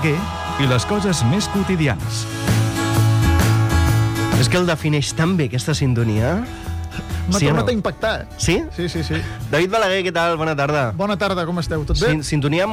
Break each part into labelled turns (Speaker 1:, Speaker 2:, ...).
Speaker 1: Balaguer i les coses més quotidianes.
Speaker 2: És que el defineix tan bé, aquesta sintonia.
Speaker 3: M'ha
Speaker 2: Sí o
Speaker 3: tornat
Speaker 2: no?
Speaker 3: a impactar.
Speaker 2: Sí?
Speaker 3: Sí.
Speaker 2: David Balaguer, què tal? Bona tarda.
Speaker 3: Bona tarda, com esteu? Tot bé?
Speaker 2: Sintonia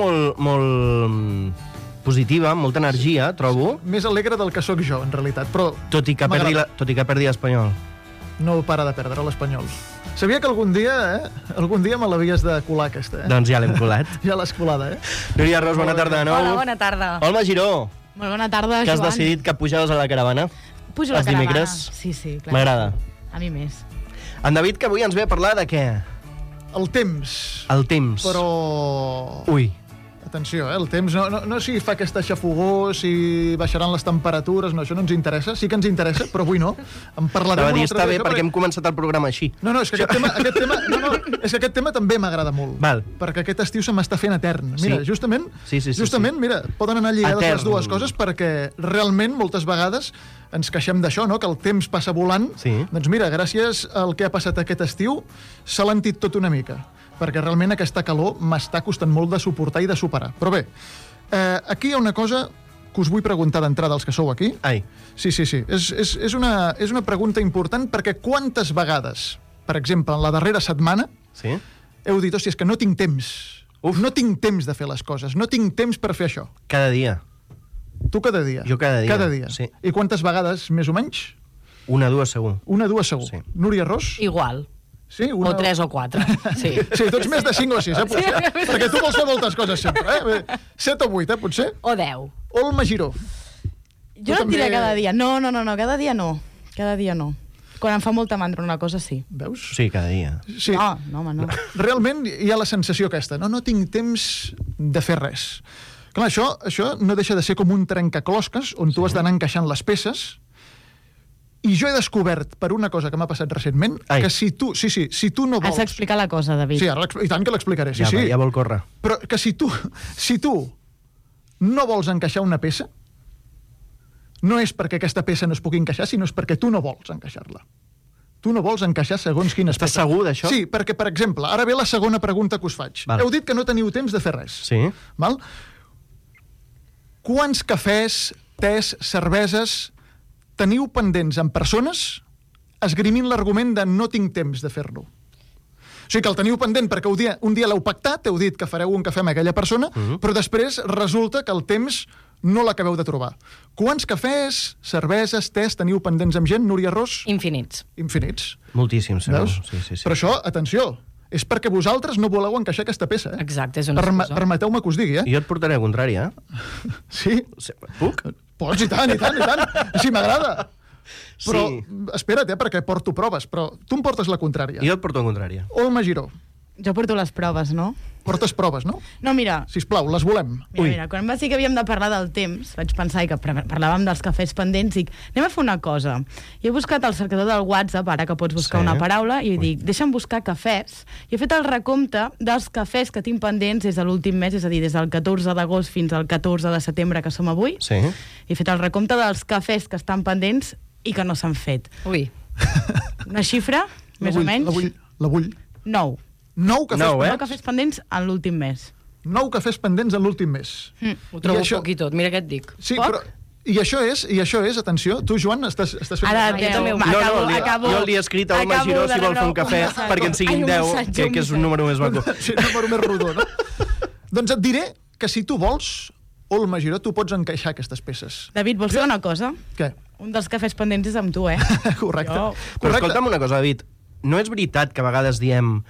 Speaker 2: molt positiva, amb molta energia, trobo,
Speaker 3: Més alegre del que sóc jo, en realitat, però
Speaker 2: tot i que perdi l'Espanyol.
Speaker 3: no para de perdre l'Espanyol. Sabia que algun dia me l'havies de colar, aquesta,
Speaker 2: Doncs ja l'hem colat.
Speaker 3: Ja l'has colada,
Speaker 2: Núria Ros, bona tarda de nou.
Speaker 4: Hola, bona tarda.
Speaker 2: Olma Giró,
Speaker 4: Molt bona tarda,
Speaker 2: que has
Speaker 4: Joan.
Speaker 2: decidit que pujaves a la caravana.
Speaker 4: Pujo a la
Speaker 2: els
Speaker 4: caravana.
Speaker 2: dimecres.
Speaker 4: Sí, clar.
Speaker 2: M'agrada.
Speaker 4: A mi més.
Speaker 2: En David, que avui ens ve a parlar de què?
Speaker 3: El temps.
Speaker 2: El temps.
Speaker 3: Però...
Speaker 2: Ui.
Speaker 3: Atenció, el temps no si fa aquesta xafogó, si baixaran les temperatures, no, això no ens interessa. Sí que ens interessa, però avui no. En parlarem
Speaker 2: Estava a dir,
Speaker 3: un altre
Speaker 2: està bé
Speaker 3: dia,
Speaker 2: perquè hem començat el programa així.
Speaker 3: No, és que aquest tema també m'agrada molt.
Speaker 2: Val.
Speaker 3: Perquè aquest estiu se m'està fent etern. Mira,
Speaker 2: Sí.
Speaker 3: justament, mira, poden anar lligades
Speaker 2: Etern.
Speaker 3: les dues coses perquè realment moltes vegades ens queixem d'això, no?, que el temps passa volant.
Speaker 2: Sí.
Speaker 3: Doncs mira, gràcies al que ha passat aquest estiu s'ha lentit tot una mica, perquè realment aquesta calor m'està costant molt de suportar i de superar. Però bé, aquí hi ha una cosa que us vull preguntar d'entrada als que sou aquí.
Speaker 2: Ai.
Speaker 3: Sí. És una pregunta important perquè quantes vegades, per exemple, en la darrera setmana,
Speaker 2: Sí?
Speaker 3: heu dit, hòstia, és que no tinc temps. No tinc temps de fer les coses. No tinc temps per fer això.
Speaker 2: Cada dia.
Speaker 3: Tu cada dia.
Speaker 2: Jo cada dia,
Speaker 3: Cada dia.
Speaker 2: sí.
Speaker 3: I quantes vegades, més o menys?
Speaker 2: Una, dues, segur.
Speaker 3: Una, dues, segur.
Speaker 2: Sí.
Speaker 3: Núria Ros?
Speaker 4: Igual.
Speaker 3: Sí,
Speaker 4: O 3 o 4. Sí.
Speaker 3: Sí, tots més de 5 o 6, potser. Perquè tu vols fer moltes coses sempre, 7 o 8, potser.
Speaker 4: O 10.
Speaker 3: Olma Giró.
Speaker 4: Jo no et diré cada dia. No, cada dia no. Cada dia no. Quan em fa molta mandra una cosa, sí.
Speaker 3: Veus?
Speaker 2: Sí, cada dia.
Speaker 3: Sí.
Speaker 4: No, home, no.
Speaker 3: Realment hi ha la sensació aquesta. No tinc temps de fer res. Clar, això no deixa de ser com un trencaclosques on tu has d'anar encaixant les peces. I jo he descobert, per una cosa que m'ha passat recentment,
Speaker 2: Ai.
Speaker 3: que si tu no
Speaker 4: Has
Speaker 3: vols...
Speaker 4: d'explicar la cosa, David.
Speaker 3: Sí, ara i tant que l'explicaré, sí.
Speaker 2: Ja vol córrer.
Speaker 3: Però que si tu no vols encaixar una peça, no és perquè aquesta peça no es pugui encaixar, sinó és perquè tu no vols encaixar-la. Tu no vols encaixar segons quines
Speaker 2: Estàs
Speaker 3: peces.
Speaker 2: segur d'això?
Speaker 3: Sí, perquè, per exemple, ara ve la segona pregunta que us faig.
Speaker 2: Val.
Speaker 3: Heu dit que no teniu temps de fer res.
Speaker 2: Sí.
Speaker 3: Val? Quants cafès, tés, cerveses teniu pendents amb persones esgrimint l'argument de no tinc temps de fer-lo? O sigui que el teniu pendent perquè un dia l'heu pactat, heu dit que fareu un cafè amb aquella persona, però després resulta que el temps no l'acabeu de trobar. Quants cafès, cerveses, tés teniu pendents amb gent, Núria Ros?
Speaker 4: Infinits.
Speaker 3: Infinits.
Speaker 2: Moltíssim, segur.
Speaker 3: Veus?
Speaker 2: Sí.
Speaker 3: Però això, atenció, és perquè vosaltres no voleu encaixar aquesta peça, eh?
Speaker 4: Exacte, és una excusa.
Speaker 3: Permeteu-me que us digui, eh?
Speaker 2: Jo et portaré a contrària.
Speaker 3: Sí?
Speaker 2: Puc?
Speaker 3: Pots, i tant. Sí, m'agrada. Però,
Speaker 2: Sí.
Speaker 3: espera't, perquè porto proves, però tu em portes la contrària.
Speaker 2: Jo et porto a contrària.
Speaker 3: Olma Giró,
Speaker 4: Jo porto les proves, no?
Speaker 3: portes proves, no?
Speaker 4: No, mira,
Speaker 3: Sisplau, les volem.
Speaker 4: Mira, quan va dir que havíem de parlar del temps, vaig pensar que parlàvem dels cafès pendents, i dic, anem a fer una cosa. I he buscat al cercador del WhatsApp, ara que pots buscar
Speaker 2: Sí.
Speaker 4: una paraula, i dic, deixa'm buscar cafès. I he fet el recompte dels cafès que tinc pendents des de l'últim mes, és a dir, des del 14 d'agost fins al 14 de setembre, que som avui.
Speaker 2: Sí.
Speaker 4: He fet el recompte dels cafès que estan pendents i que no s'han fet.
Speaker 5: Ui.
Speaker 4: Una xifra, més o menys?
Speaker 3: La vull.
Speaker 4: 9.
Speaker 3: 9 cafès,
Speaker 2: Nou,
Speaker 4: 9 cafès pendents en l'últim mes.
Speaker 3: 9 cafès pendents en l'últim mes.
Speaker 5: Ho trobo
Speaker 3: I això-
Speaker 5: poc i tot, mira què et dic.
Speaker 3: Sí,
Speaker 4: Poc?
Speaker 3: però... I això és, atenció, tu, Joan, estàs fent...
Speaker 4: Ara,
Speaker 5: jo també ho-
Speaker 2: Jo li he escrit a Olma Giró si vol fer un cafè perquè en siguin 10, que és un número més maco.
Speaker 3: Sí, un número més rodó, no? Doncs et diré que si tu vols, Olma Giró, tu pots encaixar aquestes peces.
Speaker 4: David, vols fer una cosa?
Speaker 3: Què?
Speaker 4: Un dels cafès pendents és amb tu, eh?
Speaker 3: Correcte.
Speaker 4: Jo.
Speaker 2: Però escolta'm una cosa, David. No és veritat que a vegades diem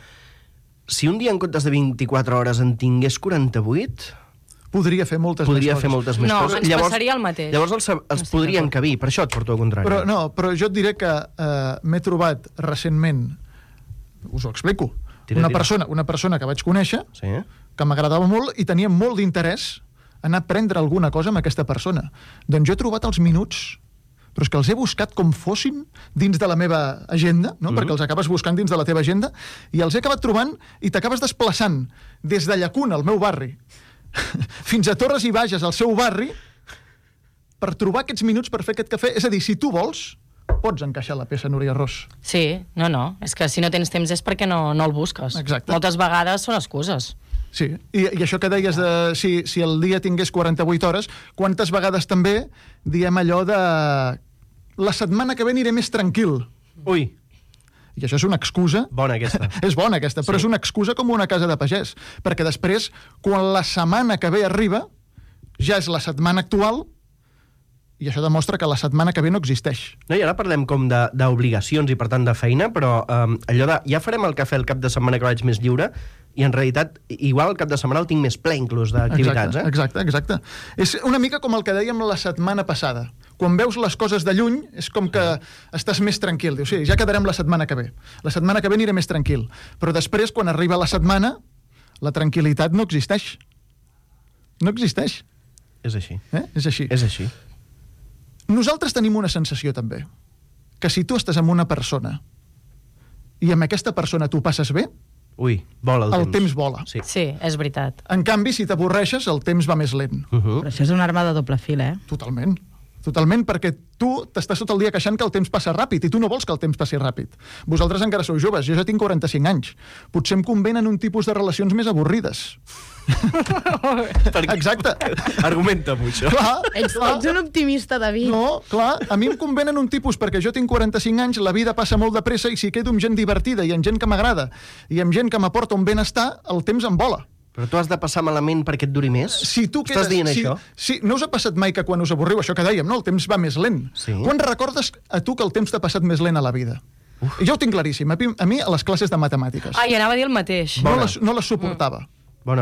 Speaker 2: si un dia en comptes de 24 hores en tingués 48,
Speaker 3: Podria fer moltes
Speaker 2: podria
Speaker 3: més
Speaker 2: fer
Speaker 3: coses.
Speaker 2: moltes més
Speaker 5: No,
Speaker 2: coses.
Speaker 5: ens passaria el mateix.
Speaker 2: Llavors els podrien encabir, per això et porto a contrària.
Speaker 3: Però jo et diré que m'he trobat recentment, us ho explico,
Speaker 2: Tira.
Speaker 3: una persona que vaig conèixer,
Speaker 2: Sí?
Speaker 3: que m'agradava molt i tenia molt d'interès en aprendre alguna cosa amb aquesta persona. Doncs jo he trobat els minuts, però és que els he buscat com fossin dins de la meva agenda, no? Perquè els acabes buscant dins de la teva agenda, i els he acabat trobant i t'acabes desplaçant des de Llacuna, al meu barri, fins a Torres i Bages, al seu barri, per trobar aquests minuts per fer aquest cafè. És a dir, si tu vols, pots encaixar la peça, Núria Ros.
Speaker 5: Sí, no, és que si no tens temps és perquè no el busques.
Speaker 3: Exacte.
Speaker 5: Moltes vegades són excuses.
Speaker 3: Sí, i això que deies de si el dia tingués 48 hores, quantes vegades també diem allò de la setmana que ve aniré més tranquil.
Speaker 2: Ui,
Speaker 3: I això és una excusa.
Speaker 2: bona aquesta.
Speaker 3: És bona aquesta, però és una excusa com una casa de pagès. Perquè després, quan la setmana que ve arriba, ja és la setmana actual, i això demostra que la setmana que ve no existeix.
Speaker 2: No, i ara parlem com d'obligacions i, per tant, de feina, però allò de ja farem el cafè el cap de setmana que vaig més lliure, i en realitat, igual el cap de setmana el tinc més ple, inclús, d'activitats.
Speaker 3: Exacte. És una mica com el que dèiem la setmana passada. Quan veus les coses de lluny, és com que estàs més tranquil. Dius, sí, ja quedarem la setmana que ve. La setmana que ve aniré més tranquil. Però després, quan arriba la setmana, la tranquil·litat no existeix. No existeix.
Speaker 2: És així.
Speaker 3: És així.
Speaker 2: És així.
Speaker 3: Nosaltres tenim una sensació, també, que si tu estàs amb una persona i amb aquesta persona tu passes bé,
Speaker 2: Ui, vola
Speaker 3: el temps vola.
Speaker 2: Sí.
Speaker 5: Sí, és veritat.
Speaker 3: En canvi, si t'avorreixes, el temps va més lent.
Speaker 4: Però això és una arma de doble fil,
Speaker 3: Totalment. Totalment, perquè tu t'estàs tot el dia queixant que el temps passa ràpid i tu no vols que el temps passi ràpid. Vosaltres encara sou joves, jo ja tinc 45 anys. Potser em convenen un tipus de relacions més avorrides. Exacte.
Speaker 2: Argumenta-m'ho, això.
Speaker 3: Clar,
Speaker 4: Ets un optimista, David.
Speaker 3: No, clar, a mi em convenen un tipus perquè jo tinc 45 anys, la vida passa molt de pressa i si quedo amb gent divertida i amb gent que m'agrada i amb gent que m'aporta un benestar, el temps em vola.
Speaker 2: Però tu has de passar malament perquè et duri més?
Speaker 3: Si tu
Speaker 2: Estàs dient això?
Speaker 3: Sí, no us ha passat mai que quan us avorriu, això que dèiem, no? El temps va més lent.
Speaker 2: Sí.
Speaker 3: Quan recordes a tu que el temps t'ha passat més lent a la vida? Jo ho tinc claríssim. A mi a les classes de matemàtiques.
Speaker 5: Ai, anava a dir el mateix.
Speaker 3: No les suportava.
Speaker 2: Bona.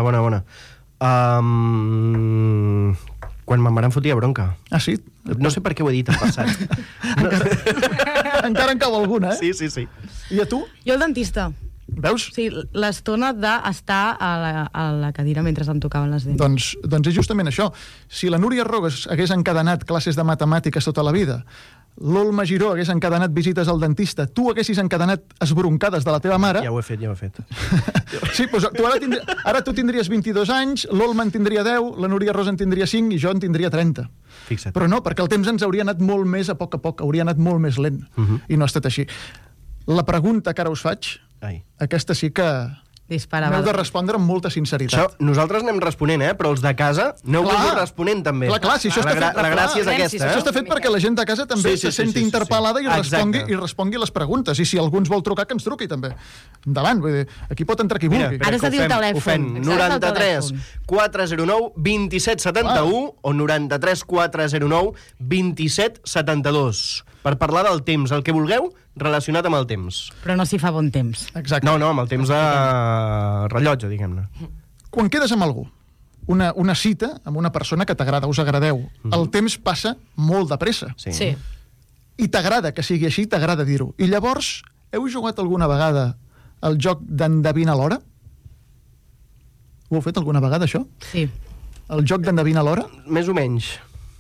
Speaker 2: Quan ma mare em fotia bronca.
Speaker 3: Ah, sí?
Speaker 2: No sé per què ho he dit en passat.
Speaker 3: Encara en cau alguna,
Speaker 2: Sí.
Speaker 3: I a tu?
Speaker 4: Jo el dentista.
Speaker 3: Veus?
Speaker 4: Sí, l'estona d'estar a la cadira mentre em tocaven les dents.
Speaker 3: Doncs és justament això. Si la Núria Rogas hagués encadenat classes de matemàtiques tota la vida, l'Olma Giró hagués encadenat visites al dentista, tu haguessis encadenat esbroncades de la teva mare...
Speaker 2: Ja ho he fet.
Speaker 3: Sí, doncs tu ara tu tindries 22 anys, l'Olma en tindria 10, la Núria Rosa en tindria 5 i jo en tindria 30.
Speaker 2: Fixa't.
Speaker 3: Però no, perquè el temps ens hauria anat molt més a poc, hauria anat molt més lent. I no ha estat així. La pregunta que ara us faig, aquesta sí que
Speaker 4: Dispara,
Speaker 3: m'heu de respondre amb molta sinceritat.
Speaker 2: Això, nosaltres anem responent, però els de casa aneu responent també.
Speaker 3: Clar, si això està fet,
Speaker 2: la gràcia és aquesta.
Speaker 3: Això està fet perquè la gent de casa també se senti interpel·lada i respongui les preguntes. I si algú ens vol trucar, que ens truqui també. Endavant, vull dir, aquí pot entrar qui vulgui.
Speaker 4: Ara s'ha dit el telèfon.
Speaker 2: Ho fem. 93 409 2771 o 93 409 2772. Per parlar del temps, el que vulgueu, relacionat amb el temps.
Speaker 4: Però no s'hi fa bon temps.
Speaker 3: Exacte.
Speaker 2: No, amb el temps de rellotge, diguem-ne.
Speaker 3: Quan quedes amb algú, una cita amb una persona que t'agrada, us agradeu, el temps passa molt de pressa.
Speaker 5: Sí.
Speaker 3: I t'agrada que sigui així, t'agrada dir-ho. I llavors, heu jugat alguna vegada al joc d'endevina l'hora? Ho heu fet alguna vegada, això?
Speaker 4: Sí.
Speaker 3: El joc d'endevina l'hora?
Speaker 2: Més o menys.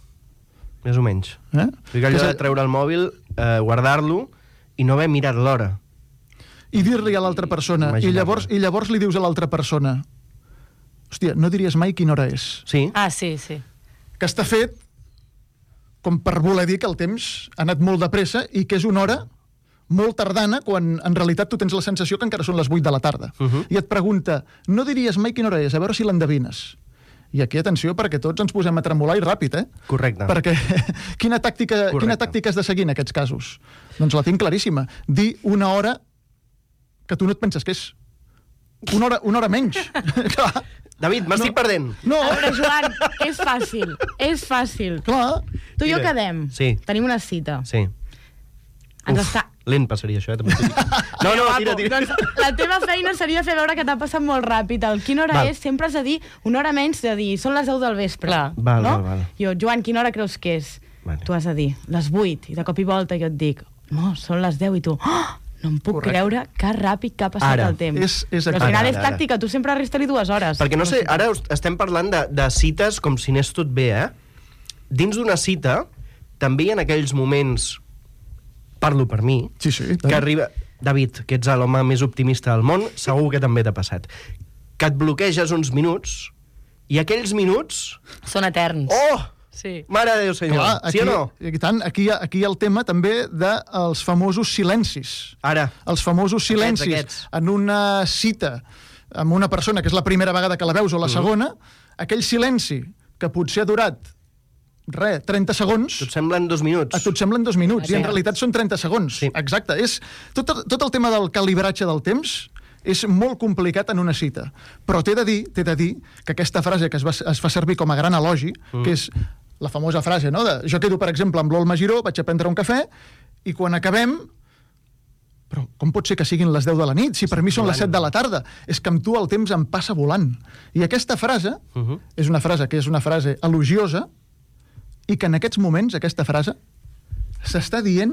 Speaker 2: Dic allò de treure el mòbil, guardar-lo i no haver mirat l'hora.
Speaker 3: I dir-li a l'altra persona, i llavors li dius a l'altra persona, hòstia, no diries mai quina hora és.
Speaker 2: Sí.
Speaker 5: Ah, sí.
Speaker 3: Que està fet com per voler dir que el temps ha anat molt de pressa i que és una hora molt tardana quan en realitat tu tens la sensació que encara són les 8 de la tarda. I et pregunta, no diries mai quina hora és, a veure si l'endevines. I aquí, atenció, perquè tots ens posem a tremolar i ràpid,
Speaker 2: Correcte.
Speaker 3: Perquè quina tàctica has de seguir en aquests casos? Doncs la tinc claríssima. Dir una hora que tu no et penses que és. Una hora menys. Clar.
Speaker 2: David, m'estic perdent.
Speaker 3: No.
Speaker 4: A veure, Joan, és fàcil.
Speaker 3: Clar.
Speaker 4: Tu i jo quedem.
Speaker 2: Sí.
Speaker 4: Tenim una cita.
Speaker 2: Sí. Lent passaria això, també t'ho dic. No, tira.
Speaker 4: Doncs la teva feina seria fer veure que t'ha passat molt ràpid. Quina hora és? Sempre has de dir una hora menys, de dir, són les 10 del vespre.
Speaker 5: Clar.
Speaker 2: Val.
Speaker 4: Jo, Joan, quina hora creus que és?
Speaker 2: Vale.
Speaker 4: Tu has de dir, les 8, i de cop i volta jo et dic, no, són les 10, i tu, no em puc creure que ràpid que ha passat el temps. Però al final és tàctica, tu sempre restes-li 2 hores.
Speaker 2: Perquè no sé, ara estem parlant de cites com si anés tot bé, Dins d'una cita, també hi ha aquells moments, parlo per mi,
Speaker 3: Sí.
Speaker 2: que arriba... David, que ets l'home més optimista del món, segur que també t'ha passat. Que et bloqueges uns minuts i aquells minuts...
Speaker 5: Són eterns.
Speaker 2: Oh!
Speaker 5: Sí.
Speaker 2: Mare de Déu, senyor.
Speaker 3: Clar,
Speaker 2: Sí o no?
Speaker 3: I tant, aquí hi ha el tema també dels famosos silencis.
Speaker 2: Ara.
Speaker 3: Els famosos silencis
Speaker 2: Aquests.
Speaker 3: en una cita amb una persona que és la primera vegada que la veus o la segona, aquell silenci que potser ha durat 30 segons...
Speaker 2: Et semblen 2 minuts.
Speaker 3: A tu et semblen 2 minuts, i en realitat són 30 segons.
Speaker 2: Sí.
Speaker 3: Exacte. És tot el tema del calibratge del temps és molt complicat en una cita. Però t'he de dir que aquesta frase que es fa servir com a gran elogi, que és la famosa frase, no? Jo quedo, per exemple, amb l'Olma Giró, vaig a prendre un cafè, i quan acabem... Però com pot ser que siguin les 10 de la nit, si per mi són les 7 de la tarda? És que amb tu el temps em passa volant. I aquesta frase és una frase elogiosa, i que en aquests moments, aquesta frase, s'està dient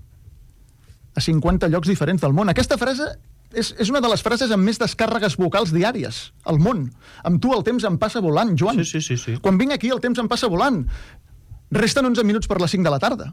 Speaker 3: a 50 llocs diferents del món. Aquesta frase és una de les frases amb més descàrregues vocals diàries al món. Amb tu el temps em passa volant, Joan.
Speaker 2: Sí.
Speaker 3: Quan vinc aquí el temps em passa volant. Resten 11 minuts per les 5 de la tarda.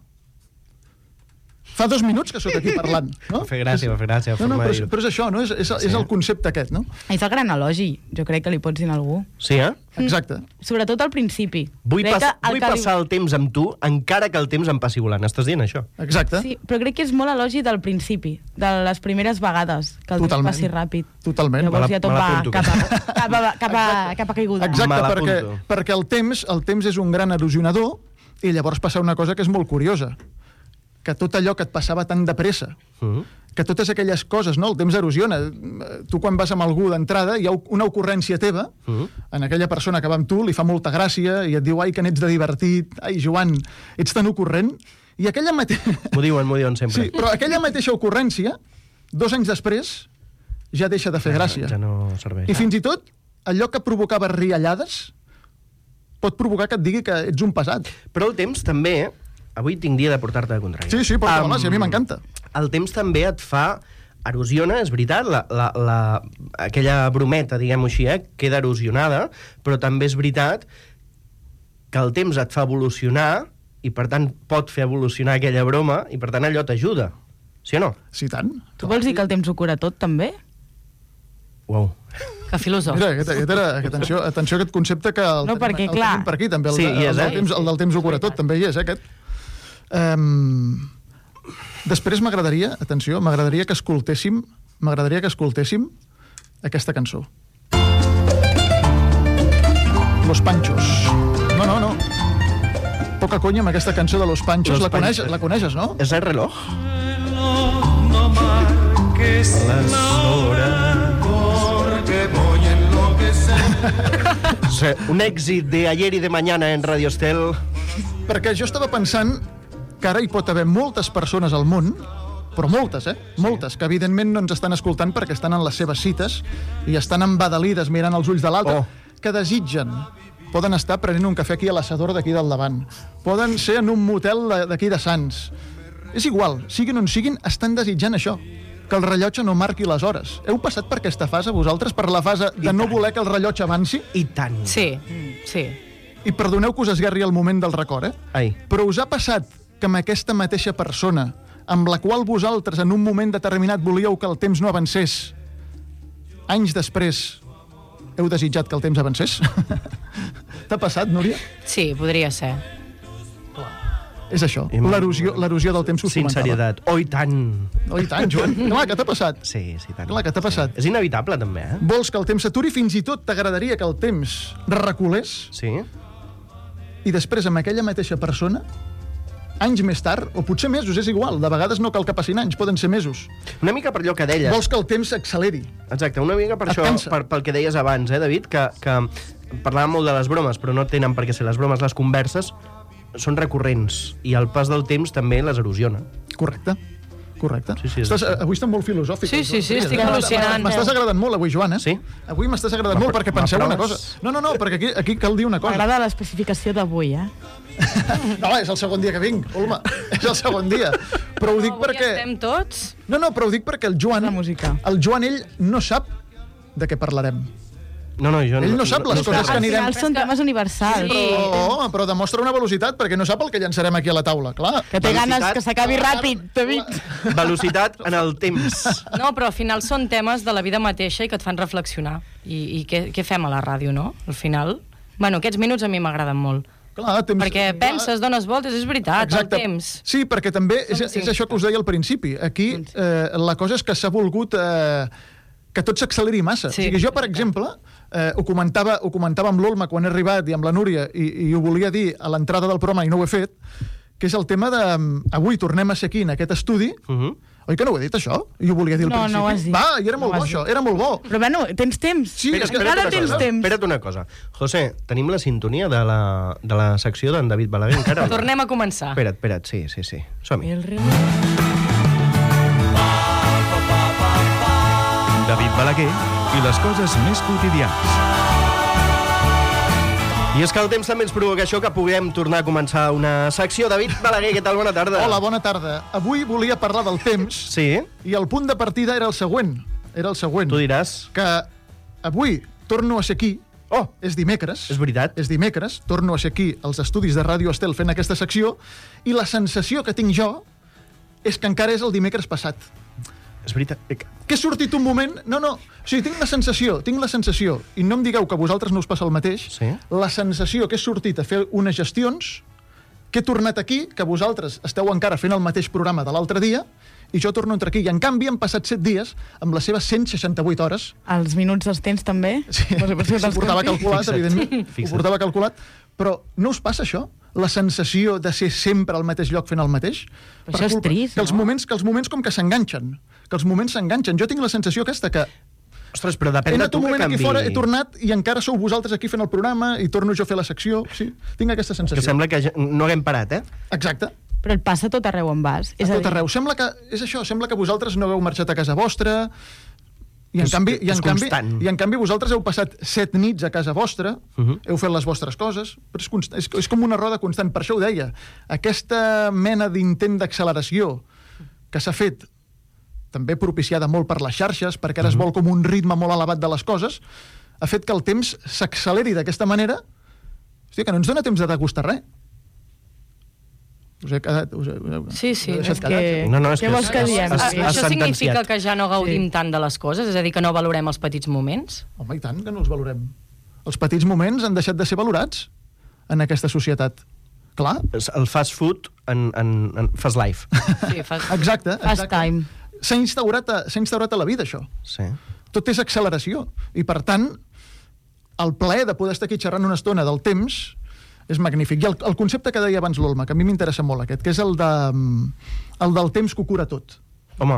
Speaker 3: Fa 2 minuts que sóc aquí parlant, no?
Speaker 2: Va fer gràcia.
Speaker 3: Però és això, no? És el concepte aquest, no?
Speaker 4: És el gran elogi, jo crec que li pots dir a algú.
Speaker 2: Sí,
Speaker 3: Exacte.
Speaker 4: Sobretot al principi.
Speaker 2: Vull passar el temps amb tu, encara que el temps em passi volant. Estàs dient això?
Speaker 3: Exacte.
Speaker 4: Sí, però crec que és molt elogi del principi, de les primeres vegades, que el temps passi ràpid.
Speaker 3: Totalment.
Speaker 4: Llavors ja tot va cap a caiguda.
Speaker 3: Exacte, perquè el temps és un gran erosionador, i llavors passa una cosa que és molt curiosa, que tot allò que et passava tan de pressa, que totes aquelles coses, no? El temps erosiona. Tu quan vas amb algú d'entrada hi ha una ocurrència teva, en aquella persona que va amb tu, li fa molta gràcia i et diu, ai, que n'ets de divertit, ai, Joan, ets tan ocurrent, i aquella mateixa...
Speaker 2: M'ho diuen sempre.
Speaker 3: Sí, però aquella mateixa ocurrència, 2 anys després, ja deixa de fer gràcia.
Speaker 2: Ja no serveix.
Speaker 3: I fins i tot, allò que provocava riallades pot provocar que et digui que ets un pesat.
Speaker 2: Però el temps també... Avui tinc dia de portar-te de contrari.
Speaker 3: Sí, porta-me-la, si a mi m'encanta.
Speaker 2: El temps també et fa... Erosiona, és veritat, aquella brometa, diguem-ho així, queda erosionada, però també és veritat que el temps et fa evolucionar i, per tant, pot fer evolucionar aquella broma i, per tant, allò t'ajuda. Sí o no?
Speaker 3: Sí, tant.
Speaker 4: Tu vols dir que el temps ho cura tot, també?
Speaker 2: Uau.
Speaker 5: Que filòsof.
Speaker 3: Mira, atenció a aquest concepte que el tenim per aquí, també. El del temps ho cura tot, també hi és, aquest. Després m'agradaria que escoltéssim aquesta cançó. Los Panchos. No. Poca conya amb aquesta cançó de Los Panchos. La coneixes, no?
Speaker 2: És el reloj?
Speaker 6: No marques las horas porque voy a enloquecer.
Speaker 2: Un èxit de ayer y de mañana en Radio Estel.
Speaker 3: Perquè jo estava pensant que ara hi pot haver moltes persones al món, però moltes, moltes, que evidentment no ens estan escoltant perquè estan en les seves cites i estan embadalides mirant els ulls de l'altre, que desitgen. Poden estar prenent un cafè aquí a l'assador d'aquí del davant. Poden ser en un motel d'aquí de Sants. És igual, siguin on siguin, estan desitjant això, que el rellotge no marqui les hores. Heu passat per aquesta fase, vosaltres, per la fase de no voler que el rellotge avanci?
Speaker 2: I tant.
Speaker 5: Sí.
Speaker 3: I perdoneu que us esguerri el moment del record,
Speaker 2: Ai.
Speaker 3: Però us ha passat que amb aquesta mateixa persona, amb la qual vosaltres en un moment determinat volíeu que el temps no avancés, anys després heu desitjat que el temps avancés? T'ha passat, Núria?
Speaker 5: Sí, podria ser.
Speaker 3: És això, l'erosió del temps que us comentava.
Speaker 2: Sinceritat. Oh, i tant.
Speaker 3: Oh, i tant, Joan. Clar, que t'ha passat.
Speaker 2: Sí, tant.
Speaker 3: Clar, que t'ha passat.
Speaker 2: És inevitable, també,
Speaker 3: Vols que el temps s'aturi, fins i tot t'agradaria que el temps reculés?
Speaker 2: Sí.
Speaker 3: I després, amb aquella mateixa persona, anys més tard, o potser mesos, és igual. De vegades no cal que passin anys, poden ser mesos.
Speaker 2: Una mica per allò que deies.
Speaker 3: Vols que el temps s'acceleri.
Speaker 2: Exacte, una mica per això, pel que deies abans, David, que parlàvem molt de les bromes, però no tenen per què ser les bromes. Les converses són recurrents i el pas del temps també les erosiona.
Speaker 3: Correcte.
Speaker 2: Sí,
Speaker 3: avui estan molt filosòfics.
Speaker 5: Sí, estic al·lucinant.
Speaker 3: M'estàs agradant molt avui, Joan,
Speaker 2: Sí?
Speaker 3: Avui m'estàs agradant molt perquè penseu una cosa. No, perquè aquí cal dir una cosa.
Speaker 4: M'agrada l'especificació d'avui,
Speaker 3: No, és el segon dia que vinc, Olma. És el segon dia. Però ho dic perquè...
Speaker 5: Estem tots?
Speaker 3: No, però ho dic perquè el Joan, ell no sap de què parlarem.
Speaker 2: No, jo
Speaker 3: ell no sap les coses que anirem...
Speaker 4: Al final són temes universals.
Speaker 3: Però demostra una velocitat, perquè no sap el que llançarem aquí a la taula, clar.
Speaker 4: Que té ganes que s'acabi ràpid, David.
Speaker 2: Velocitat en el temps.
Speaker 5: No, però al final són temes de la vida mateixa i que et fan reflexionar. I què fem a la ràdio, no? Al final... Bueno, aquests minuts a mi m'agraden molt.
Speaker 3: Clar,
Speaker 5: perquè penses, dones voltes, és veritat, el temps.
Speaker 3: Sí, perquè també és això que us deia al principi. Aquí la cosa és que s'ha volgut que tot s'acceleri massa. O sigui, jo, per exemple, ho comentava amb l'Olma quan he arribat i amb la Núria i ho volia dir a l'entrada del programa i no ho he fet, que és el tema de... Avui tornem a ser aquí, en aquest estudi. Oi que no ho he dit, això? Jo ho volia dir al principi.
Speaker 4: No ho has dit.
Speaker 3: Va, i era molt bo, això. Era molt bo.
Speaker 4: Però bueno, tens temps.
Speaker 3: Sí,
Speaker 4: encara tens temps.
Speaker 2: Espera't una cosa. José, tenim la sintonia de la secció d'en David Balaguer encara?
Speaker 5: Tornem a començar.
Speaker 2: Espera't, sí. Som-hi.
Speaker 1: David Balaguer i les coses més quotidianes.
Speaker 2: I és que el temps també ens provoca això, que puguem tornar a començar una secció. David Balaguer, què tal? Bona tarda.
Speaker 3: Hola, bona tarda. Avui volia parlar del temps.
Speaker 2: Sí?
Speaker 3: I el punt de partida era el següent.
Speaker 2: Tu diràs.
Speaker 3: Que avui torno a ser aquí. És dimecres.
Speaker 2: És veritat.
Speaker 3: És dimecres. Torno a ser aquí als estudis de Ràdio Estel fent aquesta secció i la sensació que tinc jo és que encara és el dimecres passat.
Speaker 2: És veritat.
Speaker 3: Que he sortit un moment... No. O sigui, tinc la sensació, i no em digueu que a vosaltres no us passa el mateix, la sensació que he sortit a fer unes gestions, que he tornat aquí, que vosaltres esteu encara fent el mateix programa de l'altre dia, i jo torno a entrar aquí. I en canvi han passat 7 dies amb les seves 168 hores.
Speaker 4: Els minuts dels temps també?
Speaker 3: Sí, ho portava calculat, evidentment. Ho portava calculat. Però no us passa això? La sensació de ser sempre al mateix lloc fent el mateix?
Speaker 4: Però això és trist,
Speaker 3: no? Que els moments com que s'enganxen. Jo tinc la sensació aquesta que...
Speaker 2: Ostres, però depèn de tu que canvi. He anat un moment aquí fora,
Speaker 3: he tornat i encara sou vosaltres aquí fent el programa i torno jo a fer la secció. Sí, tinc aquesta sensació.
Speaker 2: Que sembla que no haguem parat,
Speaker 3: Exacte.
Speaker 4: Però et passa tot arreu on vas.
Speaker 3: A tot arreu. Sembla que vosaltres no hagueu marxat a casa vostra i en canvi vosaltres heu passat 7 nits a casa vostra, heu fet les vostres coses, però és com una roda constant. Per això ho deia. Aquesta mena d'intent d'acceleració que s'ha fet, també propiciada molt per les xarxes, perquè ara es vol com un ritme molt elevat de les coses, ha fet que el temps s'acceleri d'aquesta manera, que no ens dona temps de degustar res. Us he quedat...
Speaker 5: Sí.
Speaker 3: És que...
Speaker 4: Què vols que diem?
Speaker 5: Això significa que ja no gaudim tant de les coses? És a dir, que no valorem els petits moments?
Speaker 3: Home, i tant que no els valorem. Els petits moments han deixat de ser valorats en aquesta societat. Clar.
Speaker 2: El fast food en fast life.
Speaker 5: Sí,
Speaker 3: Exacte.
Speaker 4: Fast time.
Speaker 3: S'ha instaurat a la vida, això.
Speaker 2: Sí.
Speaker 3: Tot és acceleració. I, per tant, el plaer de poder estar aquí xerrant una estona del temps és magnífic. I el concepte que deia abans l'Olma, que a mi m'interessa molt aquest, que és el del temps que ho cura tot.
Speaker 2: Home.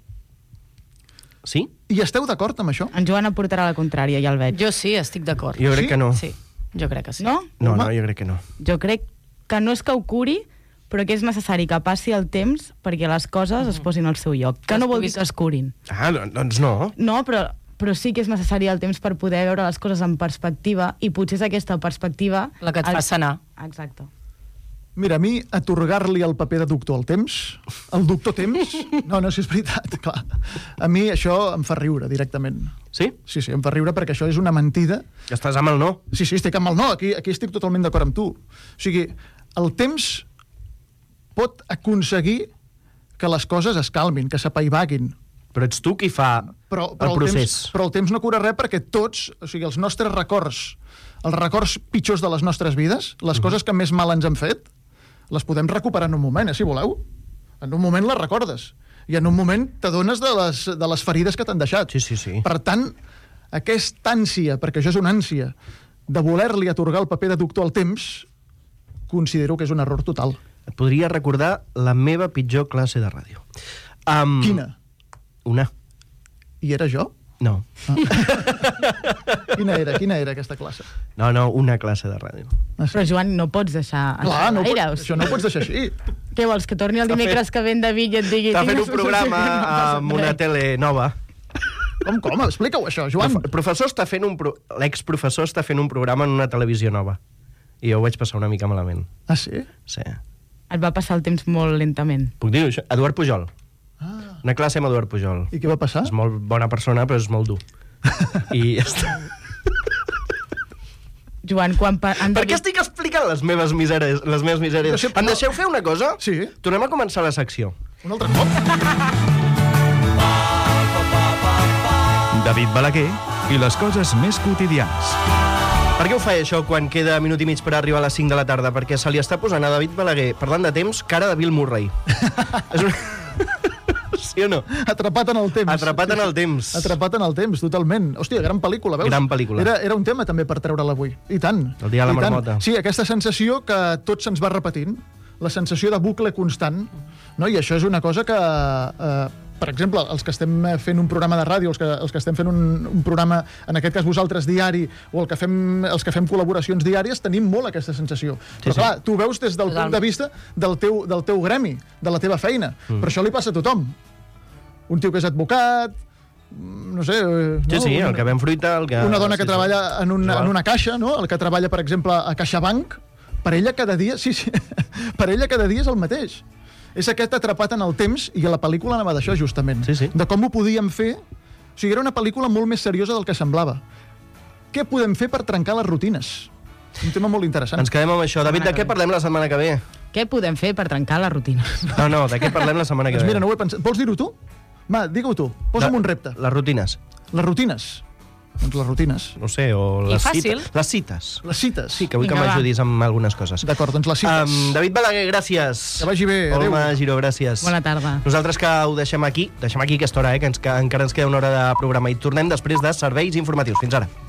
Speaker 2: Sí?
Speaker 3: I esteu d'acord amb això?
Speaker 4: En Joan aportarà la contrària, ja el veig.
Speaker 5: Jo sí, estic d'acord.
Speaker 2: Jo crec que no.
Speaker 5: Sí, jo crec que sí.
Speaker 4: No?
Speaker 2: No, jo crec que no.
Speaker 4: Jo crec que no és que ho curi, però que és necessari que passi el temps perquè les coses es posin al seu lloc. Que no vol dir que es curin.
Speaker 2: Ah, doncs no.
Speaker 4: No, però sí que és necessari el temps per poder veure les coses en perspectiva, i potser és aquesta perspectiva...
Speaker 5: La que et fa sanar.
Speaker 4: Exacte.
Speaker 3: Mira, a mi, atorgar-li el paper de doctor al temps, el doctor temps, no, si és veritat, clar. A mi això em fa riure, directament.
Speaker 2: Sí?
Speaker 3: Sí, em fa riure perquè això és una mentida.
Speaker 2: Estàs amb el no?
Speaker 3: Sí, estic amb el no, aquí estic totalment d'acord amb tu. O sigui, el temps pot aconseguir que les coses es calmin, que s'apaivaguin.
Speaker 2: Però ets tu qui fa el procés.
Speaker 3: Però el temps no cura res perquè tots, o sigui, els nostres records, els records pitjors de les nostres vides, les coses que més mal ens han fet, les podem recuperar en un moment, si voleu. En un moment les recordes. I en un moment t'adones de les ferides que t'han deixat.
Speaker 2: Sí.
Speaker 3: Per tant, aquesta ànsia, perquè això és una ànsia, de voler-li atorgar el paper de doctor al temps, considero que és un error total.
Speaker 2: Et podria recordar la meva pitjor classe de ràdio.
Speaker 3: Quina?
Speaker 2: Una.
Speaker 3: I era jo?
Speaker 2: No.
Speaker 3: Quina era aquesta classe?
Speaker 2: No, una classe de ràdio.
Speaker 4: Però, Joan, no pots deixar...
Speaker 3: Clar, això no ho pots deixar així.
Speaker 4: Què vols, que torni el dimecres que ve en David i et digui...
Speaker 2: Està fent un programa amb una tele nova.
Speaker 3: Com? Explica-ho, això, Joan.
Speaker 2: L'exprofessor està fent un programa en una televisió nova. I jo ho vaig passar una mica malament.
Speaker 3: Ah, sí?
Speaker 2: Sí.
Speaker 4: Et va passar el temps molt lentament.
Speaker 2: Puc dir-ho, això? Eduard Pujol. Una classe amb Eduard Pujol.
Speaker 3: I què va passar?
Speaker 2: És molt bona persona, però és molt dur. I ja està.
Speaker 4: Joan, quan...
Speaker 2: Per què estic explicant les meves misèries? Em deixeu fer una cosa?
Speaker 3: Sí.
Speaker 2: Tornem a començar la secció.
Speaker 3: Un altre cop?
Speaker 1: David Balaguer i les coses més quotidianes.
Speaker 2: Per què ho fa això quan queda minut i mig per arribar a les 5 de la tarda? Perquè se li està posant a David Balaguer, parlant de temps, cara de Bill Murray. És Sí o no?
Speaker 3: Atrapat en el temps.
Speaker 2: Atrapat en el temps.
Speaker 3: Atrapat en el temps, totalment. Hòstia, gran pel·lícula, veus?
Speaker 2: Gran pel·lícula.
Speaker 3: Era un tema també per treure-la avui. I tant.
Speaker 2: El dia de la marmota.
Speaker 3: Sí, aquesta sensació que tot se'ns va repetint, la sensació de bucle constant, no? I això és una cosa que... per exemple, els que estem fent un programa de ràdio, els que estem fent un programa, en aquest cas vosaltres, diari, o els que fem col·laboracions diàries, tenim molt aquesta sensació. Però clar, tu veus des del punt de vista del teu gremi, de la teva feina. Però això li passa a tothom. Un tio que és advocat, no sé...
Speaker 2: Sí, el que ven fruita...
Speaker 3: Una dona que treballa en una caixa, no? El que treballa, per exemple, a CaixaBank, per ella cada dia... Sí, per ella cada dia és el mateix. És aquest atrapat en el temps, i a la pel·lícula anava d'això, justament.
Speaker 2: Sí.
Speaker 3: De com ho podíem fer. O sigui, era una pel·lícula molt més seriosa del que semblava. Què podem fer per trencar les rutines? Un tema molt interessant.
Speaker 2: Ens quedem amb això. David, de què parlem la setmana que ve?
Speaker 4: Què podem fer per trencar les rutines?
Speaker 2: No, de què parlem la setmana que ve?
Speaker 3: Doncs mira, no ho he pensat. Vols dir-ho tu? Va, digue-ho tu. Posa'm un repte.
Speaker 2: Les rutines.
Speaker 3: Les rutines. Doncs les rutines.
Speaker 2: No sé, o les cites. Les cites.
Speaker 3: Les cites.
Speaker 2: Sí, que vull que m'ajudis amb algunes coses.
Speaker 3: D'acord, doncs les cites.
Speaker 2: David Balaguer, gràcies.
Speaker 3: Que vagi bé, adéu.
Speaker 2: Olma Giró, gràcies.
Speaker 4: Bona tarda.
Speaker 2: Nosaltres que ho deixem aquí aquesta hora, que encara ens queda una hora de programa, i tornem després de serveis informatius. Fins ara.